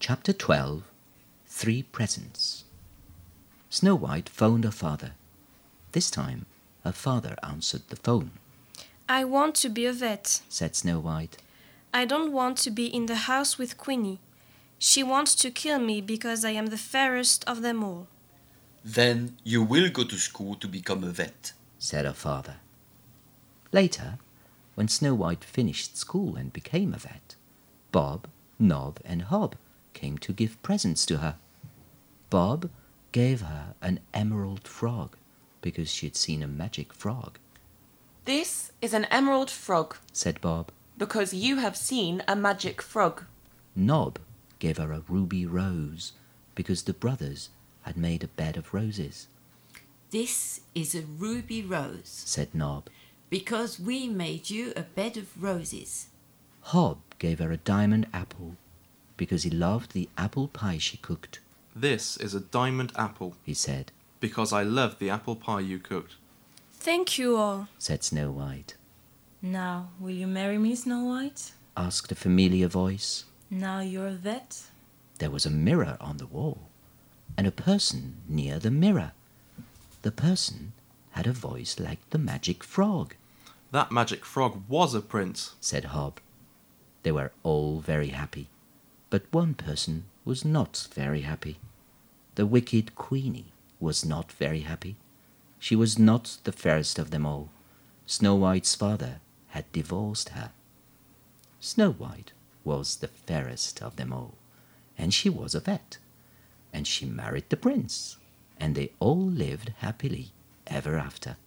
Chapter 12. 3 Presents. Snow White phoned her father. This time, her father answered the phone. "I want to be a vet," said Snow White. "I don't want to be in the house with Queenie. She wants to kill me because I am the fairest of them all." "Then you will go to school to become a vet," said her father. Later, when Snow White finished school and became a vet, Bob, Nob, and Hob came to give presents to her. Bob gave her an emerald frog because she had seen a magic frog. "This is an emerald frog," said Bob, "because you have seen a magic frog." Nob gave her a ruby rose because the brothers had made a bed of roses. "This is a ruby rose," said Nob, "because we made you a bed of roses." Hob gave her a diamond apple because he loved the apple pie she cooked. "This is a diamond apple," he said, "because I love the apple pie you cooked." "Thank you all," said Snow White. "Now, will you marry me, Snow White? Asked a familiar voice. Now you're a vet?" There was a mirror on the wall, and a person near the mirror. The person had a voice like the magic frog. "That magic frog was a prince," said Hob. They were all very happy, but one person was not very happy. The wicked Queenie was not very happy. She was not the fairest of them all. Snow White's father had divorced her. Snow White was the fairest of them all, and she was a vet, and she married the prince, and they all lived happily ever after.